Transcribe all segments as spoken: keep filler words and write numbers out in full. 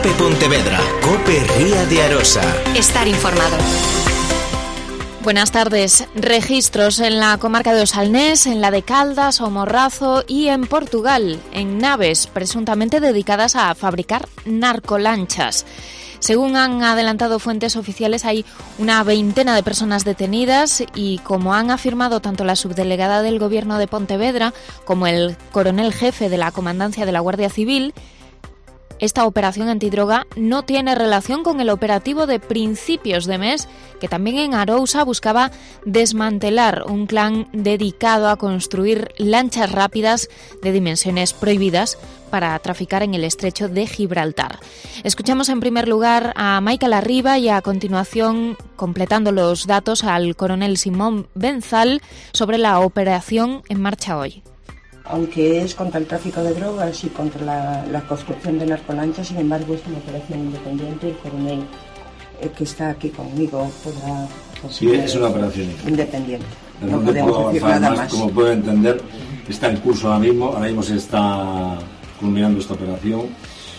COPE Pontevedra, COPE Ría de Arosa. Estar informado. Buenas tardes. Registros en la comarca de Osalnés, en la de Caldas o Morrazo y en Portugal, en naves presuntamente dedicadas a fabricar narcolanchas. Según han adelantado fuentes oficiales, hay una veintena de personas detenidas y, como han afirmado tanto la subdelegada del Gobierno de Pontevedra como el coronel jefe de la Comandancia de la Guardia Civil, esta operación antidroga no tiene relación con el operativo de principios de mes que también en Arousa buscaba desmantelar un clan dedicado a construir lanchas rápidas de dimensiones prohibidas para traficar en el estrecho de Gibraltar. Escuchamos en primer lugar a Maica Larriba y a continuación, completando los datos, al coronel Simón Benzal sobre la operación en marcha hoy. Aunque es contra el tráfico de drogas y contra la, la construcción de narcolanchas, sin embargo es una operación independiente. El coronel eh, que está aquí conmigo podrá... Sí, es una operación independiente. No, no podemos decir nada más. Como puede entender, está en curso ahora mismo, ahora mismo se está culminando esta operación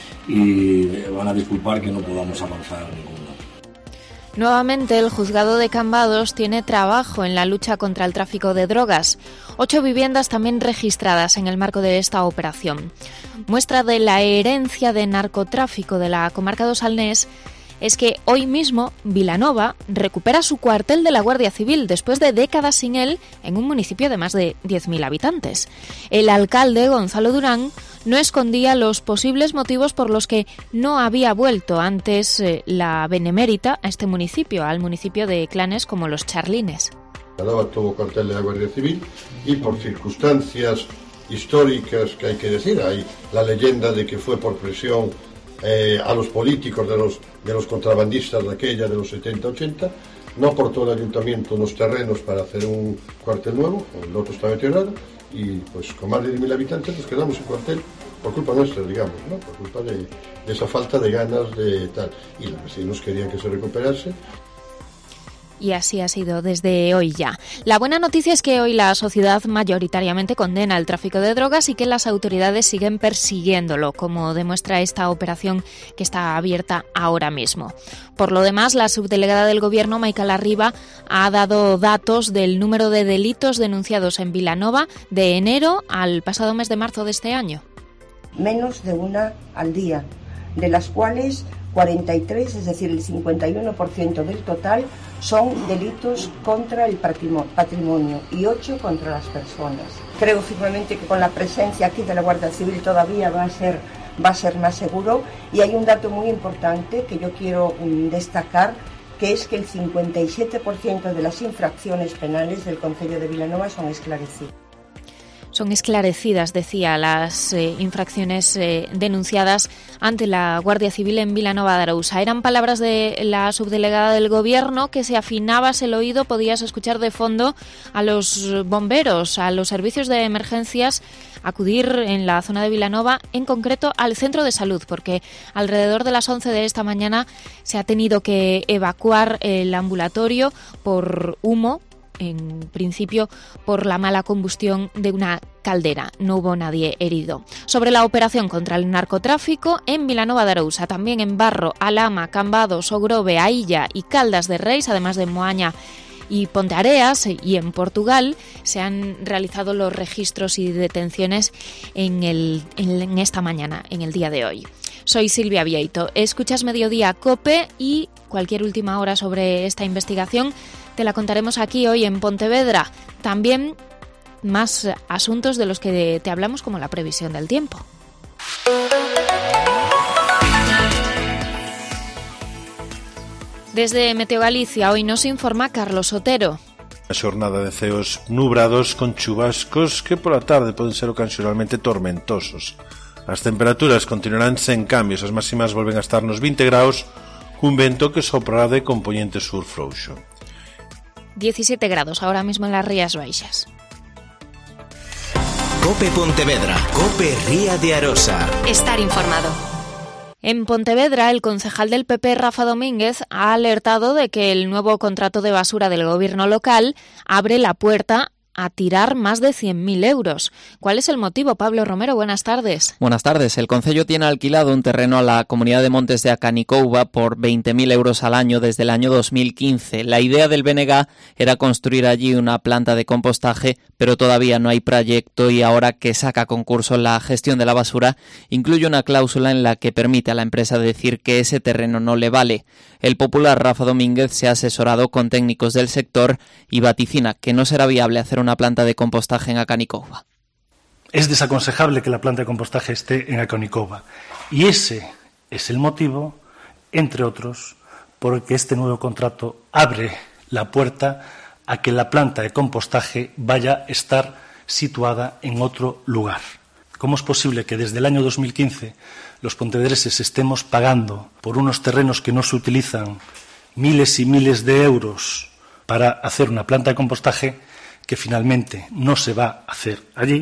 y van a disculpar que no podamos avanzar ninguna. Nuevamente, el juzgado de Cambados tiene trabajo en la lucha contra el tráfico de drogas. Ocho viviendas también registradas en el marco de esta operación. Muestra de la herencia de narcotráfico de la comarca de Osalnés es que hoy mismo Vilanova recupera su cuartel de la Guardia Civil después de décadas sin él en un municipio de más de diez mil habitantes. El alcalde, Gonzalo Durán, no escondía los posibles motivos por los que no había vuelto antes eh, la benemérita a este municipio, al municipio de clanes como los Charlines. Vilanova tuvo cuartel de la Guardia Civil y por circunstancias históricas que hay que decir, hay la leyenda de que fue por presión eh, a los políticos de los, de los contrabandistas de aquella de los setenta ochenta, no aportó el ayuntamiento unos terrenos para hacer un cuartel nuevo, el otro está deteriorado, y pues con más de diez mil habitantes nos quedamos en cuartel por culpa nuestra, digamos, ¿no? Por culpa de, de esa falta de ganas de tal, y los vecinos querían que se recuperase. Y así ha sido desde hoy ya. La buena noticia es que hoy la sociedad mayoritariamente condena el tráfico de drogas y que las autoridades siguen persiguiéndolo, como demuestra esta operación que está abierta ahora mismo. Por lo demás, la subdelegada del Gobierno, Maica Larriba, ha dado datos del número de delitos denunciados en Vilanova de enero al pasado mes de marzo de este año. Menos de una al día, de las cuales cuarenta y tres, es decir, el cincuenta y uno por ciento del total, son delitos contra el patrimonio y ocho contra las personas. Creo firmemente que con la presencia aquí de la Guardia Civil todavía va a ser, va a ser más seguro, y hay un dato muy importante que yo quiero um, destacar, que es que el cincuenta y siete por ciento de las infracciones penales del concello de Vilanova son esclarecidas. Son esclarecidas, decía, las eh, infracciones eh, denunciadas ante la Guardia Civil en Vilanova de Arousa. Eran palabras de la subdelegada del Gobierno, que si afinabas el oído podías escuchar de fondo a los bomberos, a los servicios de emergencias, acudir en la zona de Vilanova, en concreto al centro de salud, porque alrededor de las once de esta mañana se ha tenido que evacuar el ambulatorio por humo, en principio por la mala combustión de una caldera. No hubo nadie herido. Sobre la operación contra el narcotráfico en Vilanova de Arousa, también en Barro, Alhama, Cambados, Ogrove, Ailla y Caldas de Reis, además de Moaña y Ponteareas, y en Portugal se han realizado los registros y detenciones en, el, en esta mañana, en el día de hoy. Soy Silvia Vieito. Escuchas Mediodía COPE y cualquier última hora sobre esta investigación te la contaremos aquí hoy en Pontevedra. También más asuntos de los que te hablamos, como la previsión del tiempo. Desde Meteo Galicia hoy nos informa Carlos Otero. A xornada de ceos nubrados con chubascos que pola tarde poden ser ocasionalmente tormentosos. As temperaturas continuarán sen cambios, as máximas volven a estar nos vinte graus, cun vento que soprará de compoñente sur frouxo. diecisiete grados ahora mismo en las Rías Baixas. COPE Pontevedra, COPE Ría de Arosa. Estar informado. En Pontevedra, el concejal del P P, Rafa Domínguez, ha alertado de que el nuevo contrato de basura del gobierno local abre la puerta a tirar más de cien mil euros. ¿Cuál es el motivo? Pablo Romero, buenas tardes. Buenas tardes. El concello tiene alquilado un terreno a la Comunidad de Montes de Acanicouva por veinte mil euros al año desde el año dos mil quince. La idea del B N G era construir allí una planta de compostaje, pero todavía no hay proyecto y ahora que saca a concurso la gestión de la basura, incluye una cláusula en la que permite a la empresa decir que ese terreno no le vale. El popular Rafa Domínguez se ha asesorado con técnicos del sector y vaticina que no será viable hacer una planta de compostaje en Acanicouva. Es desaconsejable que la planta de compostaje esté en Acanicouva y ese es el motivo, entre otros, por que este nuevo contrato abre la puerta a que la planta de compostaje vaya a estar situada en otro lugar. ¿Cómo es posible que desde el año dos mil quince los pontevedreses estemos pagando por unos terrenos que no se utilizan miles y miles de euros para hacer una planta de compostaje que finalmente no se va a hacer allí?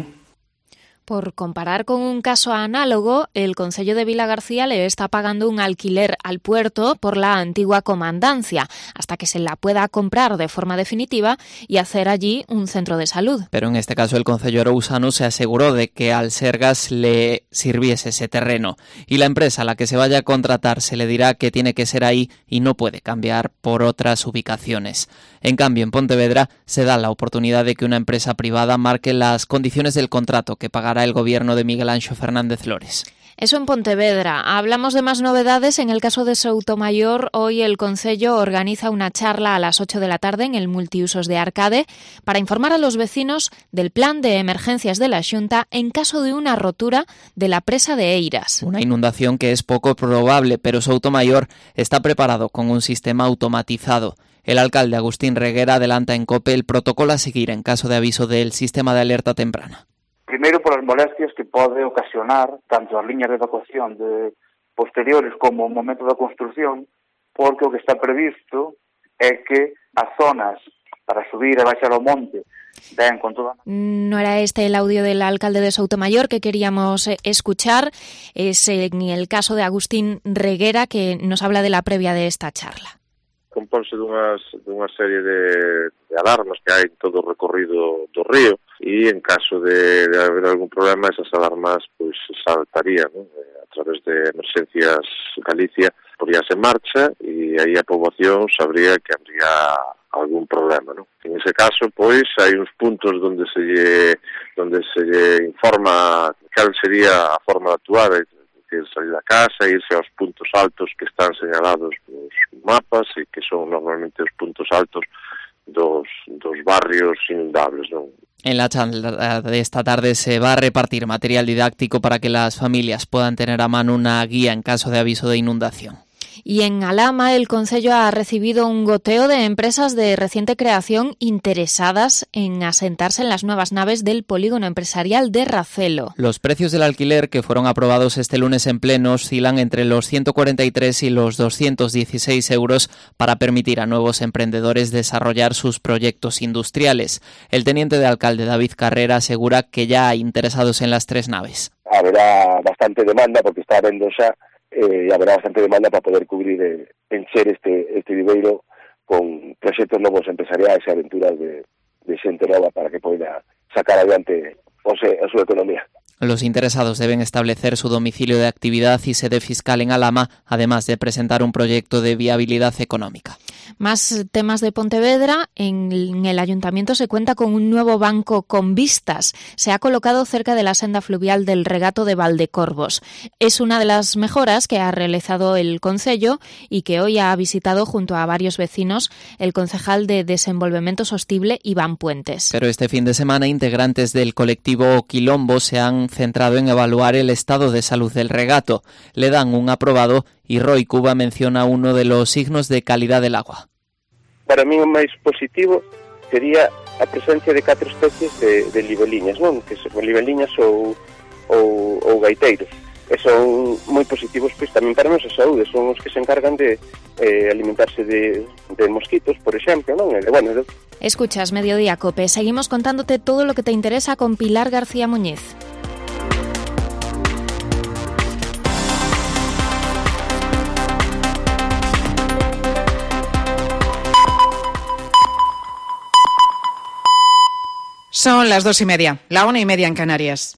Por comparar con un caso análogo, el concello de Vilagarcía le está pagando un alquiler al puerto por la antigua comandancia, hasta que se la pueda comprar de forma definitiva y hacer allí un centro de salud. Pero en este caso el concello arousano se aseguró de que al Sergas le sirviese ese terreno, y la empresa a la que se vaya a contratar se le dirá que tiene que ser ahí y no puede cambiar por otras ubicaciones. En cambio, en Pontevedra se da la oportunidad de que una empresa privada marque las condiciones del contrato que pagará el gobierno de Miguel Anxo Fernández Lores. Eso en Pontevedra. Hablamos de más novedades. En el caso de Soutomaior, hoy el concello organiza una charla a las ocho de la tarde en el multiusos de Arcade para informar a los vecinos del plan de emergencias de la Xunta en caso de una rotura de la presa de Eiras. Una inundación que es poco probable, pero Soutomaior está preparado con un sistema automatizado. El alcalde Agustín Reguera adelanta en COPE el protocolo a seguir en caso de aviso del sistema de alerta temprana. Primeiro, por as molestias que pode ocasionar tanto as liñas de evacuación de posteriores como o momento da construción, porque o que está previsto é que as zonas para subir e baixar ao monte ven con toda... No era este el audio del alcalde de Soutomaior que queríamos escuchar, es en el caso de Agustín Reguera que nos habla de la previa de esta charla. Compónse dunhas, dunha serie de, de alarmas que hai en todo o recorrido do río e en caso de, de haber algún problema esas alarmas pois saltarían, ¿no? A través de Emergencias Galicia poríase en marcha e aí a poboación sabría que habría algún problema, ¿no? En ese caso, pois, hai uns puntos onde se lle, onde se lle informa cal sería a forma de actuar, que salir da casa, irse aos puntos altos que están señalados nos mapas e que son normalmente os puntos altos dos, dos barrios inundables, non? En la charla de esta tarde se va a repartir material didáctico para que las familias puedan tener a mano una guía en caso de aviso de inundación. Y en Alhama el concello ha recibido un goteo de empresas de reciente creación interesadas en asentarse en las nuevas naves del polígono empresarial de Racelo. Los precios del alquiler que fueron aprobados este lunes en pleno oscilan entre los ciento cuarenta y tres y los doscientos dieciséis euros para permitir a nuevos emprendedores desarrollar sus proyectos industriales. El teniente de alcalde David Carrera asegura que ya hay interesados en las tres naves. Habrá bastante demanda porque está habendo xa Eh, e haberá bastante demanda para poder cubrir e eh, encher este, este viveiro con proxectos novos empresariais e aventuras de, de xente nova para que poida sacar adiante o se, a súa economía. Los interesados deben establecer su domicilio de actividad y sede fiscal en Alhama, además de presentar un proyecto de viabilidad económica. Más temas de Pontevedra. En el ayuntamiento se cuenta con un nuevo banco con vistas. Se ha colocado cerca de la senda fluvial del regato de Valdecorvos. Es una de las mejoras que ha realizado el concello y que hoy ha visitado junto a varios vecinos el concejal de Desenvolvemento Sostible, Iván Puentes. Pero este fin de semana integrantes del colectivo Quilombo se han centrado en evaluar el estado de salud del regato. Le dan un aprobado y Roy Cuba menciona uno de los signos de calidad del agua. Para mí o máis positivo sería a presencia de catro especies de, de libeliñas, non? Que son libeliñas ou, ou, ou gaiteiros. E son moi positivos, pois tamén para a nosa saúde, son os que se encargan de eh, alimentarse de, de mosquitos, por exemplo, non? E, bueno, de... Escuchas Mediodía Cope, seguimos contándote todo lo que te interesa con Pilar García Muñiz. Son las dos y media, la una y media en Canarias.